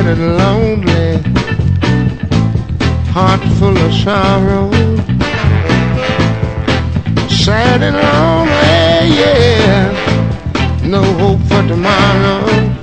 feeling lonely, heart full of sorrow, sad and lonely, yeah, no hope for tomorrow.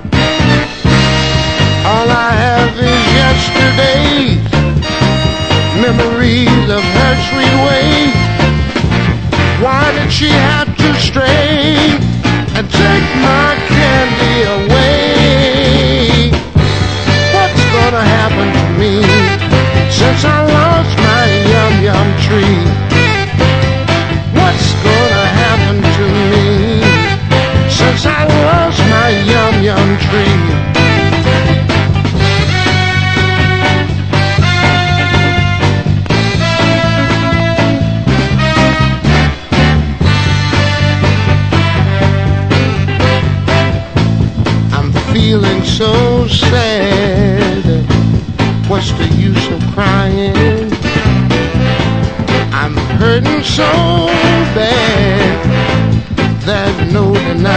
All I have is yesterday, memories of her sweet way. Why did she have to stray and take my candy away? What's gonna happen to me since I lost my yum-yum tree? What's gonna happen to me since I lost my yum-yum tree? Feeling so sad, what's the use of crying? I'm hurting so